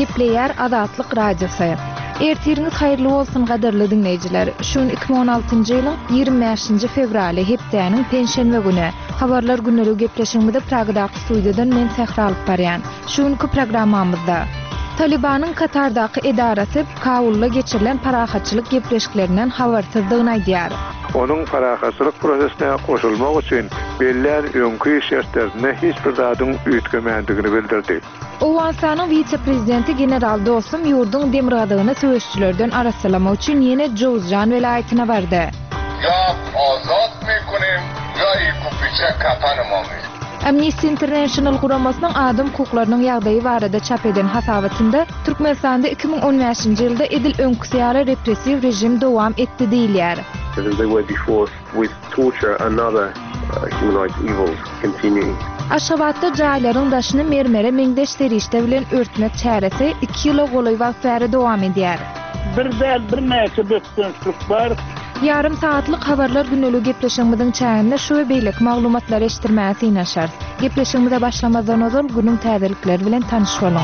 Gepleyer Azatlyk Radiosu. Ertiriniz hayırlı olsun gaderli dinleyiciler. Şun 2016-njy ýylyň 25-nji fevraly hepdeniň penşenbe güni. Habarlar günleri gepleşigimizde Pragadaky studiýadan men Sehra alyp barýan. Şunky programmamyzda Talibanyň Katardaky edarasy Kabulla geçirilen parahatçylyk gepleşiklerinden habarsyzdygyny aýdýar. Onun parahatçylyk prosesine goşulmak üçin belli öňkü şertlerine hiç bir zadyň üýtgemendigini bildirdi. Owensanyň vice-prezidenti general Dostum ýurdun demirgadygyny söýüşçilerden arasalamak üçin ýene Jowzjan welaýatyna bardy. Ya azat mekunim ya ýykypça kapanmamy. Amnesty International guramasynyň adam hukuklarynyň ýagdaýy barada çap eden hasawatynda Türkmenistanda 2015-nji ýylda edil öňküsýary repressiw rejim dowam etdi diýilýär. As they were before, with torture and other human rights evils continuing. Aşgabatda jaýlaryň daşyny mermere meňdeş serişde bilen örtmek çäresi 2 ýyla goly wagt bäri dowam edýär. Bir näçe bökdünçlük bar. Yarım saatlyk habarlar günlük gepleşigimiziň çäğinde şu we beýlek maglumatlar eşitdirmäsi ýnaşar. Gepleşigimize başlamazdan öňe günüň täzelikleri bilen tanyşyp bolan.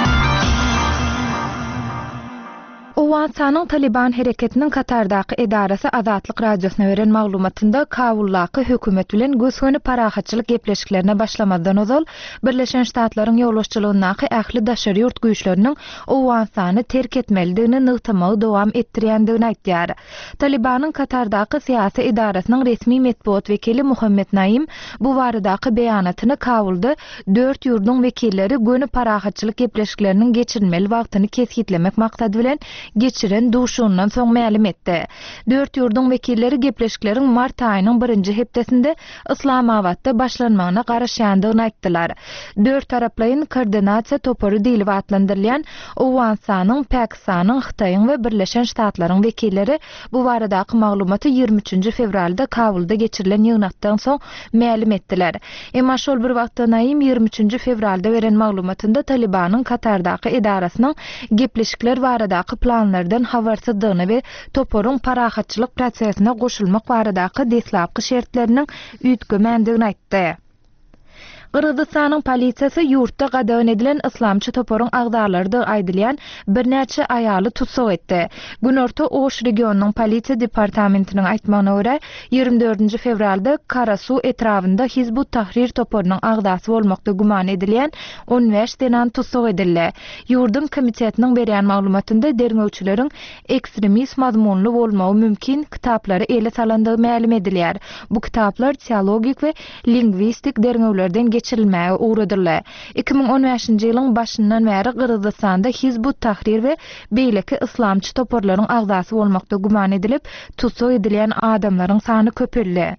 Owensanyň Taliban hereketiniň Katardaky edarasy Azatlyk Radiosyna beren maglumatynda Kabullaky hökümet bilen gösgöni parahatçylyk gepleşiklerine başlamazdan öňe Birleşen Ştatlaryň ýoluşçylygynaky ähli daşary ýurt güýçleriniň Owensany terk etmelidigini nygtamagy dowam etdirýändigini aýtdyar. Talibanyň Katardaky syýasy edarasynyň resmi medpuat wekili Muhammed Naim bu baradaky beýanatyny Kabulda 4 ýurdun wekilleri göni parahatçylyk gepleşikleriniň geçirilmeli wagtyny kesgitlemek maksady bilen geçiren duşundan soň ma'lum etdi. 4 ýurdun wekilleri gepleşikleriň mart aýynyň 1-nji hepdesinde Islamabadda başlanmagyna garaşýandygyny aýtdylar. 4 taraplaryň koordinasiýa topory diýilip atlandyrylýan Owensanyň, Pakistanyň, Hytaýyň we Birleşen Ştatlaryň wekilleri bu baradaky maglumaty 23-nji fevralda Kabulda geçirilen ýygnatdan soň ma'lum etdiler. Emma şol bir wagtdan aýym 23-nji fevralda beren maglumatynda Talibanyň Katardaky edarasynyň gepleşikler baradaky planlardan habarsyzdygyny we toporyň parahatçylyk prosesine goşulmak baradaky deslapky şertleriniň üýtgemendigini aýtdy. Kırgızstanyň polisiýasy ýurtda gadagyn edilen islamçy toporyň agdarlardy aýdylýan bir näçe aýaly tutsak etdi. Günorta Oş regionunyň polisiýa departamentiniň aýtmagyna görä 24-nji fevralda Karasu etrafynda Hizbut Tahrir toporynyň agdasy bolmakda guman edilýän 15 denan tutsak edildi. Ýurdun komitetiniň berýän maglumatynda derňewçileriň ekstremist mazmunly bolmagy mümkin kitaplary ele salandygy ma'lum edilýär. Bu kitaplar teologik we lingwistik derňewlerden geçirilmäge uğradylar. 2015-nji ýylyň başyndan bäri Kırgızstanda Hizbut Tahrir we beýleki islamçy toporlaryň agdasy bolmakda guman edilip tutsak edilýän adamlaryň sany köpeldi.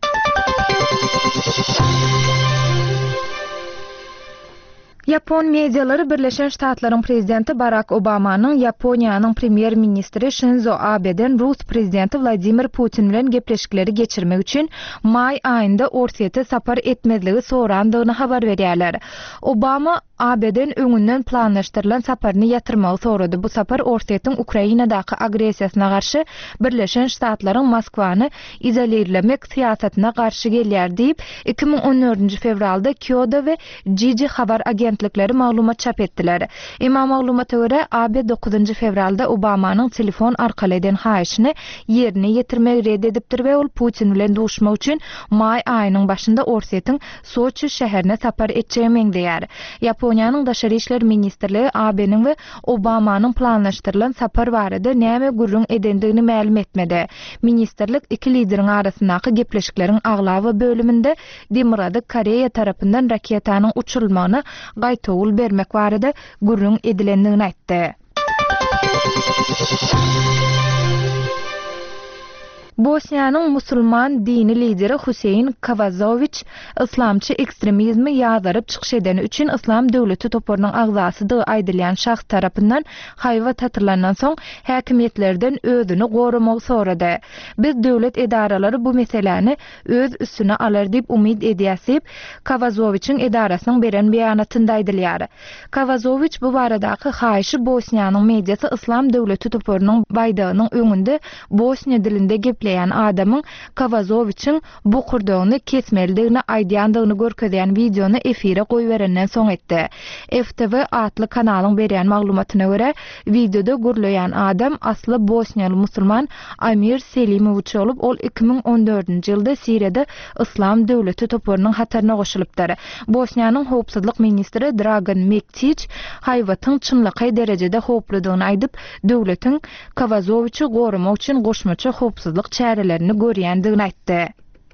Yapon medialary Birleşen Ştatlaryň prezidenti Barack Obamanyň Yaponiýanyň premier ministri Shinzo Abe'den Rus prezidenti Vladimir Putin bilen gepleşikleri geçirmek üçin may aýynda Orsiýete sapar etmezligi sorandygyny habar berýärler. Obama Abe'den öňünden planlaşdyrylan saparyny ýatyrmagy sorady. Bu sapar Orsiýetiň Ukrainadaky agresiýasyna garşy Birleşen Ştatlaryň Moskwany izolelemek siýasatyna garşy gelýär diýip 2014-nji fevralda Kyoto we Jiji habar agentlikleri maglumat çap etdiler. Emma maglumata görä AB 9-njy fevralda Obamanyň telefon arkaly eden haýyşyny ýerine ýetirmegi red edipdir we ol Putin bilen duşmak üçin may aýynyň başynda Orsiýetiň Soçi şäherine sapar etjegi meňdeýär. Yaponiýanyň daşary işler ministrligi AB'niň we Obamanyň planlaşdyrylan sapar barada näme gurrun edendigini ma'lum etmedi. Ministrlik iki lideriň arasyndaky gepleşikleriň aglawy bölüminde Demirady Koreýa tarapyndan raketanyň uçurulmagyny gaýtawul bermek barada gurrun edilendigini aýtdy. Bosniýanyň musulman dini lideri Huseyin Kavazoviç islamçy ekstremizmi ýazaryp çykyş edeni üçin Islam döwleti toporynyň agzasydygy aýdylýan şahs tarapyndan haýwa tatyrlanan soň häkimetlerden özüni goramagy sorady. Biz döwlet edaralary bu meseleni öz üstüne alar diýip umyd edýäsip, Kavazoviçiň edarasynyň beren beýanatynda aýdylýar. Kavazoviç bu baradaky haýyşy Bosniýanyň mediýasy Islam döwleti toporynyň baýdagynyň öňünde Bosniýa dilinde gepleýän adamyň Kavazoviçiň bu kurduğunu kesmeldigini aýdýandygyny görkezýän videonu efire goýberenden soň etdi. FTV adly kanalyň berýän maglumatyna görä, videoda görülen adam asly Bosniýaly musulman Amir Selimoviç olup, ol 2014-nji ýylda Siriýada İslam döwleti topurynyň hataryna goşulypdyr. Bosniýanyň howpsuzlyk ministri Dragan Mektić haýwatyň çynlyky derejede howpludygyny aýdyp, döwletiň Kavazoviçy gorumak üçin goşmaça howpsuzlyk çärelerini görýändigini aýtdy.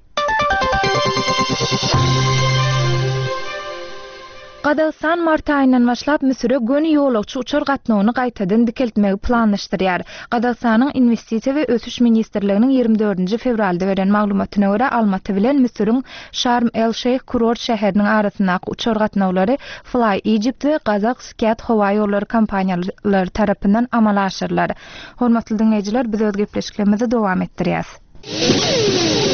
Qazaqstan mart aýyndan başlap Misir'e göni ýolagçy uçar gatnawyny gaýtadan dikeltmegi planlaşdyrýar. Qazaqstanyň Investisiýa we Ösüş ministrliginiň 24-nji fevralda beren maglumatyna görä, Almaty bilen Misiriň Sharm el-Sheikh kurort şäheriniň arasyndaky uçar gatnawlary Fly Egypt we Qazaq Skyat howa ýollary kompaniýalary tarapyndan amala aşyrylar. Hormatly dinleýijiler, biz öz gepleşiklerimizi dowam etdirýäs.